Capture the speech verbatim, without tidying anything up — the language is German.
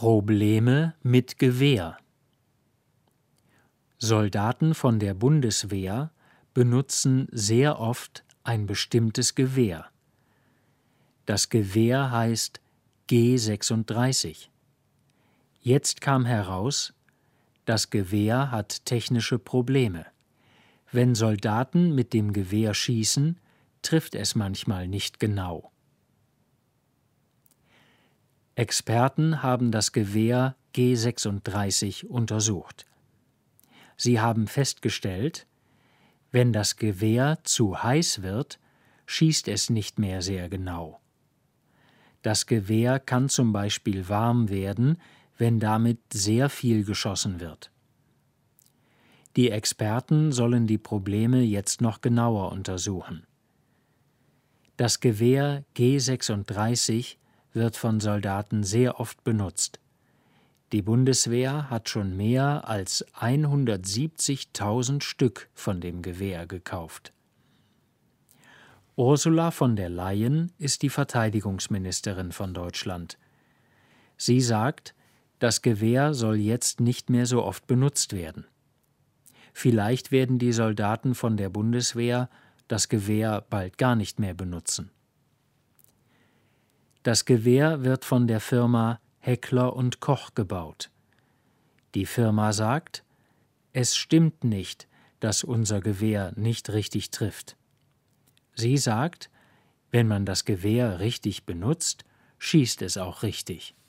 Probleme mit Gewehr. Soldaten von der Bundeswehr benutzen sehr oft ein bestimmtes Gewehr. Das Gewehr heißt G sechsunddreißig. Jetzt kam heraus, das Gewehr hat technische Probleme. Wenn Soldaten mit dem Gewehr schießen, trifft es manchmal nicht genau. Experten haben das Gewehr G sechsunddreißig untersucht. Sie haben festgestellt, wenn das Gewehr zu heiß wird, schießt es nicht mehr sehr genau. Das Gewehr kann zum Beispiel warm werden, wenn damit sehr viel geschossen wird. Die Experten sollen die Probleme jetzt noch genauer untersuchen. Das Gewehr G sechsunddreißig wird von Soldaten sehr oft benutzt. Die Bundeswehr hat schon mehr als hundertsiebzigtausend Stück von dem Gewehr gekauft. Ursula von der Leyen ist die Verteidigungsministerin von Deutschland. Sie sagt, das Gewehr soll jetzt nicht mehr so oft benutzt werden. Vielleicht werden die Soldaten von der Bundeswehr das Gewehr bald gar nicht mehr benutzen. Das Gewehr wird von der Firma Heckler und Koch gebaut. Die Firma sagt, es stimmt nicht, dass unser Gewehr nicht richtig trifft. Sie sagt, wenn man das Gewehr richtig benutzt, schießt es auch richtig.